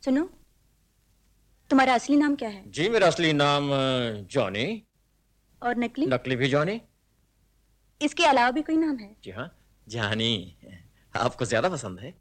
सुनो, तुम्हारा असली नाम क्या है? जी मेरा असली नाम जॉनी। और नकली? नकली भी जॉनी। इसके अलावा भी कोई नाम है? जी हाँ, जॉनी। आपको ज्यादा पसंद है?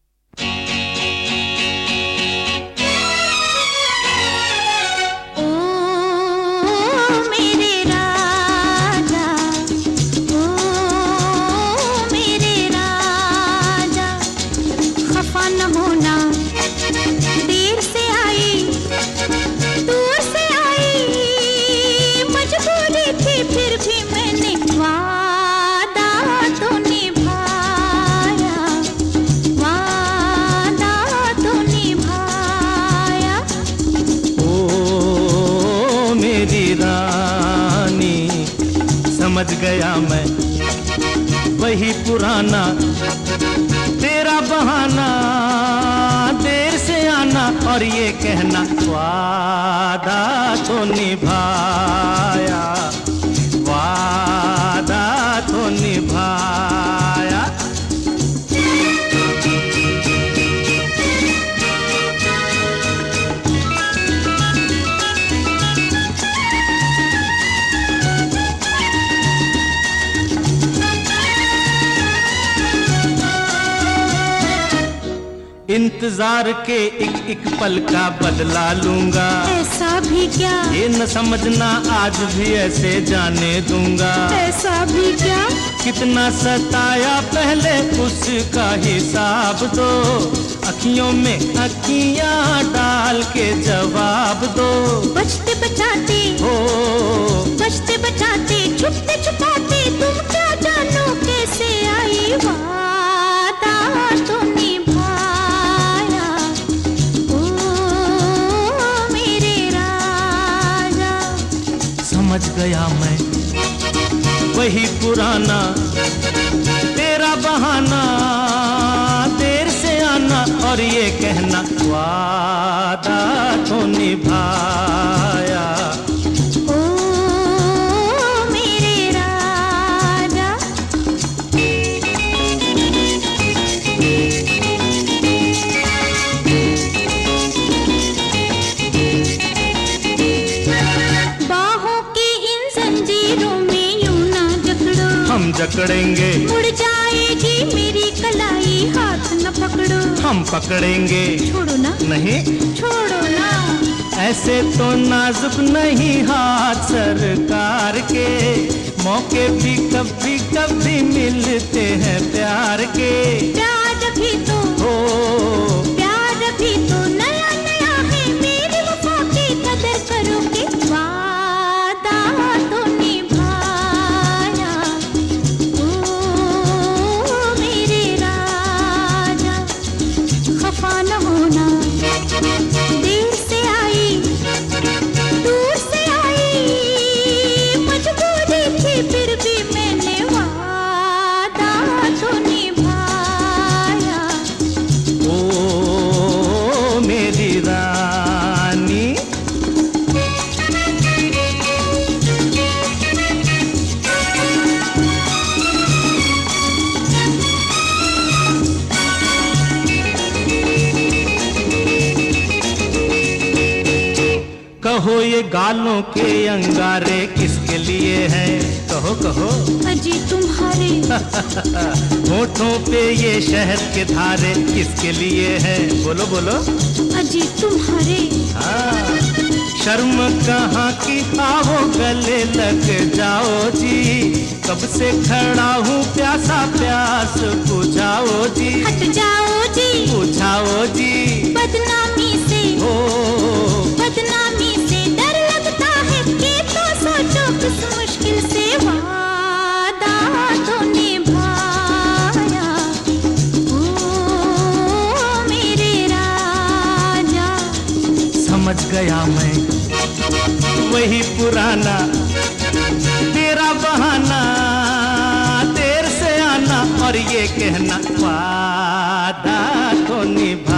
समझ गया मैं वही पुराना तेरा बहाना, देर से आना और ये कहना वादा तो निभाया, वादा तो निभाया। इंतजार के एक पल का बदला लूंगा। ऐसा भी क्या? ये न समझना आज भी ऐसे जाने दूंगा। ऐसा भी क्या? कितना सताया पहले उसका हिसाब दो, अखियों में अखियां डाल के जवाब दो। बचते बचाते हो, बचते बचाते, छुपते छुपाते, तुम क्या जानो कैसे आई वादा तो निभाया। ओ मेरे राजा, समझ गया मैं वही पुराना तेरा बहाना, देर से आना और ये कहना वादा तो निभाया। ओ मेरे राजा, बाहों की इन जंजीरों में यूं ना जकड़ो, हम जकड़ेंगे। मुड़ जाएगी मेरी कलाई, हाथ न पकड़ो। हम पकड़ेंगे। छोड़ो ना। नहीं छोड़ो ना। ऐसे तो नाजुक नहीं हाथ सरकार के, मौके भी कभी कभी मिलते हैं प्यार के। प्यार भी तो हो, प्यार भी तो नया नया है, मेरी वफा की कदर करोगे। वादा तो निभाया। ओ मेरे राजा, खफा न होना, देर से आई, दूर से आई, मजबूरी थी फिर भी मैंने वादा तो निभाया। ओ मेरी रानी, कहो ये गालों के अंगारे किसके लिए हैं? कहो कहो। अजी तुम्हारे होठों पे ये शहद के धारे किसके लिए हैं? बोलो बोलो। अजी तुम्हारे हाँ, शर्म कहाँ की, आओ गले लग जाओ जी। कब से खड़ा हूँ प्यासा, प्यास बुझाओ जी। हट जाओ जी, बुझाओ जी। बदनामी से हो, बदनामी से डर लगता है, कि तो सोचो किस मुश्किल से वादा तो निभाया। ओ मेरे राजा, समझ गया मैं वही पुराना तेरा बहाना, देर से आना और ये कहना वादा तो निभा।